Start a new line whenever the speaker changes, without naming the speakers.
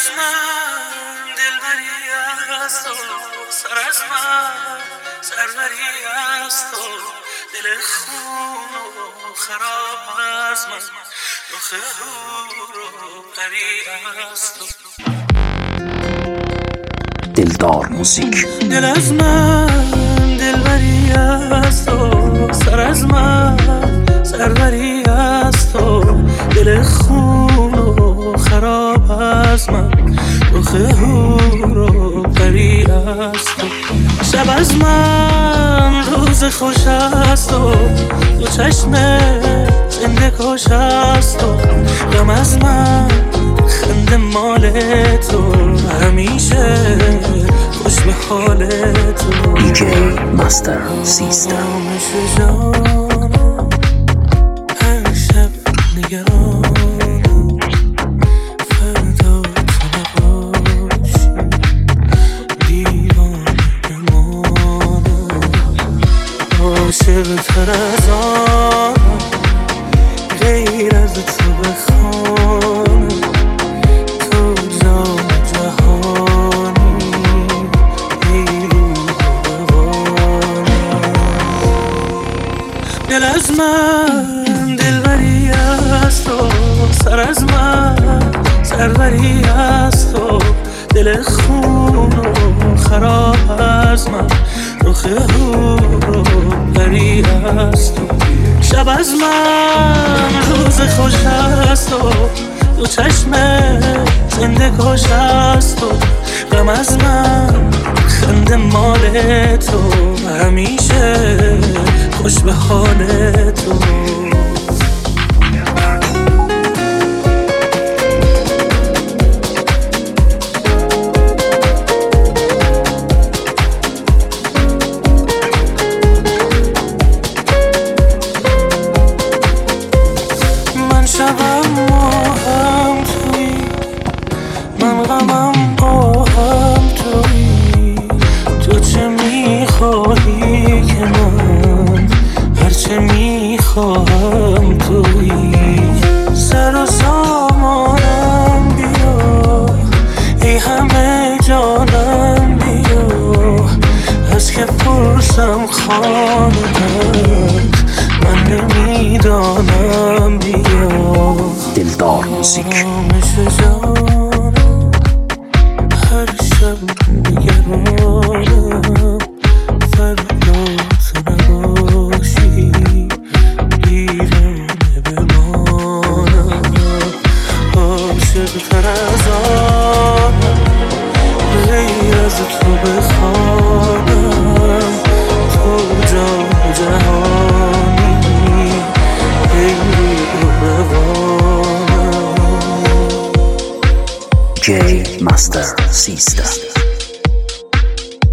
من دلبری است و سر از من سروری است و دل خون و خراب از من رخ حور و پری است و
دلدار موزیک.
دل از من دلبری است و سر از من سروری است و دل خون و خراب از من رخ حور و پری است و شب از من روز خوش است و دو چشم زنده کش است و غم از من خنده مال تو همیشه خوش به حال تو.
دیجی مستر سیستم.
هر شب نگرانم فردا تو نباشی، دیوانه بمانم عاشق تر از آنم غیر از تو بخوانم تو جان جهانی ای روح روانم. دل از من دلبری است و سر از من سروری است و دل خون و خراب از من رخ حور و پری است و شب از من روز خوش است و دو چشم زنده کش است و غم از من خنده مال تو همیشه خوش به حال تو. شبم ماهم توی من غمم آهم توی تو چه میخواهی که من هرچه میخواهم توی سر و سامانم بیا ای همه جانم بیا از که پرسم خانمت من نمیدانم بیا.
دلدار موزیک.
هر شب نگرانم فردا تو نباشی، دیوانه بمانم عاشق تر از آنم غیر از تو بخوانم تو جان جهانی ای روح روانم.
دیجی مستر سیستم.